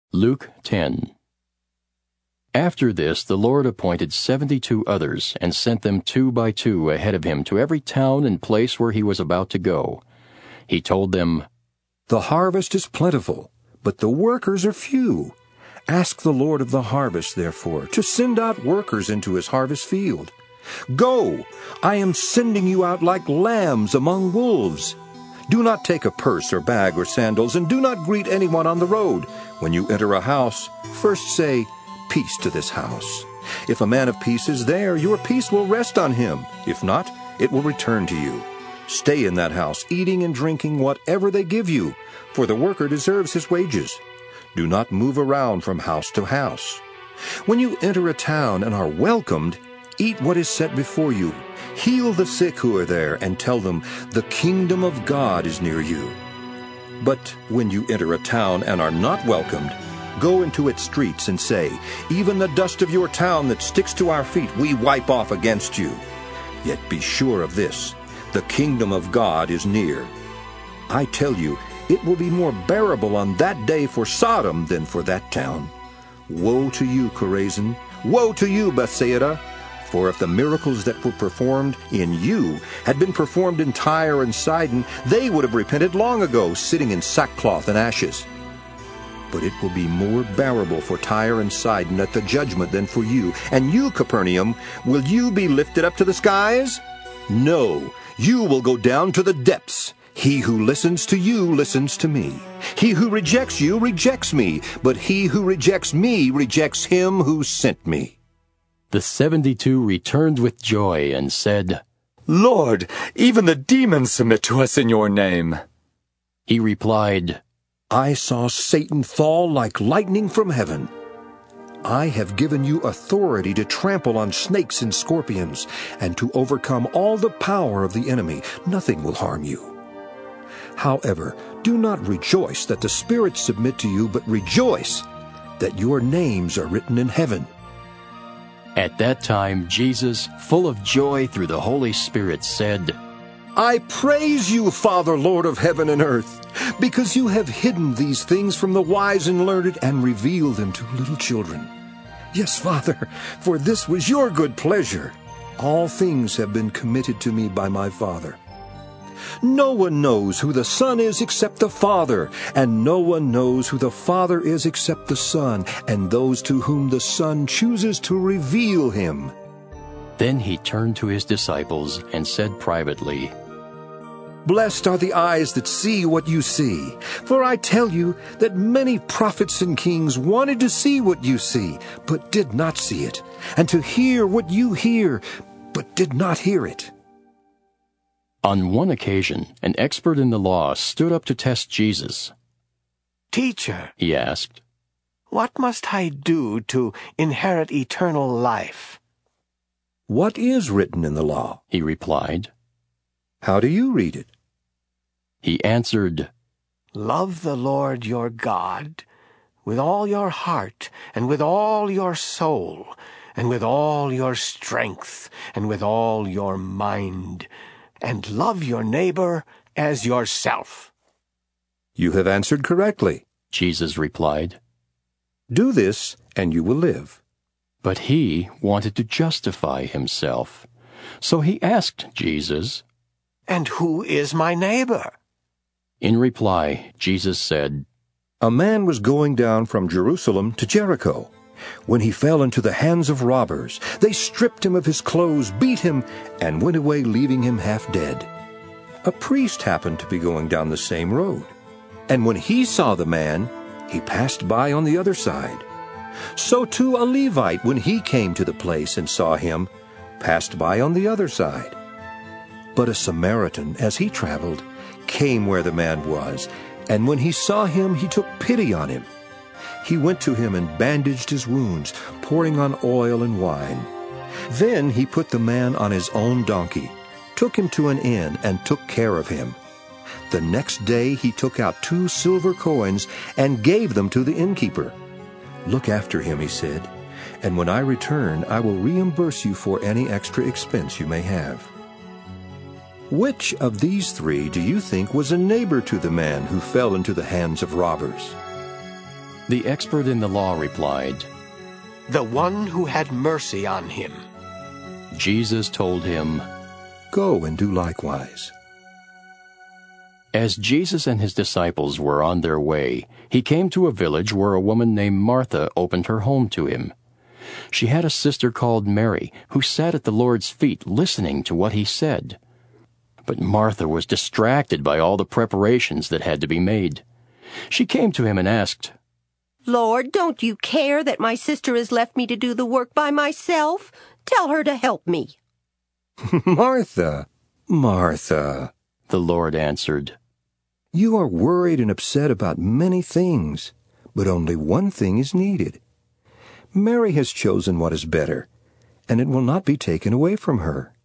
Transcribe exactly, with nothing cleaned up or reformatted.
Luke ten. After this the Lord appointed seventy-two others, and sent them two by two ahead of him to every town and place where he was about to go. He told them, "The harvest is plentiful, but the workers are few. Ask the Lord of the harvest, therefore, to send out workers into his harvest field. Go, I am sending you out like lambs among wolves. Do not take a purse or bag or sandals, and do not greet anyone on the road. When you enter a house, first say, 'Peace to this house.' If a man of peace is there, your peace will rest on him. If not, it will return to you. Stay in that house, eating and drinking whatever they give you, for the worker deserves his wages. Do not move around from house to house. When you enter a town and are welcomed, eat what is set before you. Heal the sick who are there, and tell them, 'The kingdom of God is near you.' But when you enter a town and are not welcomed, go into its streets and say, 'Even the dust of your town that sticks to our feet we wipe off against you.' Yet be sure of this, the kingdom of God is near. I tell you, it will be more bearable on that day for Sodom than for that town. Woe to you, Chorazin! Woe to you, Bethsaida! For if the miracles that were performed in you had been performed in Tyre and Sidon, they would have repented long ago, sitting in sackcloth and ashes. But it will be more bearable for Tyre and Sidon at the judgment than for you. And you, Capernaum, will you be lifted up to the skies? No, you will go down to the depths. He who listens to you listens to me. He who rejects you rejects me, but he who rejects me rejects him who sent me." The seventy-two returned with joy and said, "Lord, even the demons submit to us in your name." He replied, "I saw Satan fall like lightning from heaven. I have given you authority to trample on snakes and scorpions, and to overcome all the power of the enemy. Nothing will harm you. However, do not rejoice that the spirits submit to you, but rejoice that your names are written in heaven." At that time Jesus, full of joy through the Holy Spirit, said, "I praise you, Father, Lord of heaven and earth, because you have hidden these things from the wise and learned and revealed them to little children. Yes, Father, for this was your good pleasure. All things have been committed to me by my Father. No one knows who the Son is except the Father, and no one knows who the Father is except the Son, and those to whom the Son chooses to reveal him." Then he turned to his disciples and said privately, "Blessed are the eyes that see what you see. For I tell you that many prophets and kings wanted to see what you see, but did not see it, and to hear what you hear, but did not hear it." On one occasion, an expert in the law stood up to test Jesus. "Teacher," he asked, "what must I do to inherit eternal life?" "What is written in the law?" he replied. "How do you read it?" He answered, "Love the Lord your God with all your heart, and with all your soul, and with all your strength, and with all your mind, and love your neighbor as yourself." "You have answered correctly," Jesus replied. "Do this, and you will live." But he wanted to justify himself. So he asked Jesus, "And who is my neighbor?" In reply, Jesus said, "A man was going down from Jerusalem to Jericho, when he fell into the hands of robbers. They stripped him of his clothes, beat him, and went away, leaving him half dead. A priest happened to be going down the same road, and when he saw the man, he passed by on the other side. So too a Levite, when he came to the place and saw him, passed by on the other side. But a Samaritan, as he traveled, came where the man was, and when he saw him, he took pity on him. He went to him and bandaged his wounds, pouring on oil and wine. Then he put the man on his own donkey, took him to an inn, and took care of him. The next day he took out two silver coins and gave them to the innkeeper. 'Look after him,' he said, 'and when I return I will reimburse you for any extra expense you may have.' Which of these three do you think was a neighbor to the man who fell into the hands of robbers?" The expert in the law replied, "The one who had mercy on him." Jesus told him, Go and do likewise. As Jesus and his disciples were on their way, he came to a village where a woman named Martha opened her home to him. She had a sister called Mary, who sat at the Lord's feet listening to what he said. But Martha was distracted by all the preparations that had to be made. She came to him and asked, Lord, don't you care that my sister has left me to do the work by myself? Tell her to help me. Martha, Martha, the Lord answered, you are worried and upset about many things, but only one thing is needed. Mary has chosen what is better, and it will not be taken away from her.